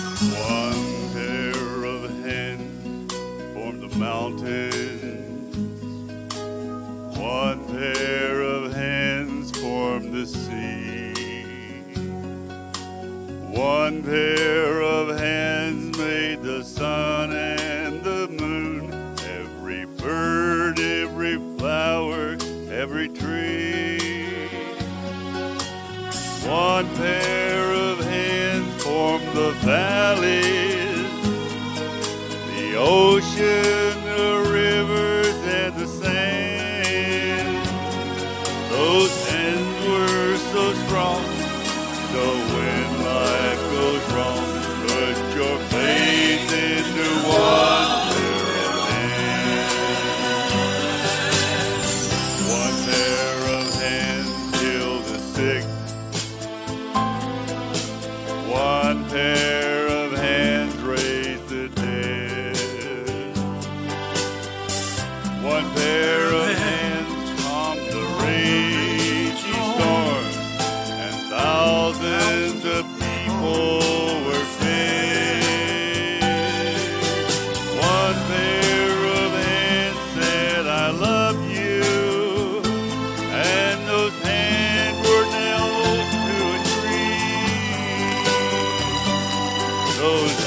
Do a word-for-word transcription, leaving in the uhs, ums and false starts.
One pair of hands formed the mountains. One pair of hands formed the sea. One pair of hands made the sun and the moon. Every bird, every flower, every tree. One pair of hands formed the valleys, the ocean, the rivers, and the sand. Those hands were so strong, so when life goes wrong, put your faith into one pair of hands. One pair of hands heal the sick. One pair of hands raise the dead. One pair of hands calm the raging storm, and thousands of people were fed. One pair of hands said, "I love you," and those hands were nailed to a tree. Those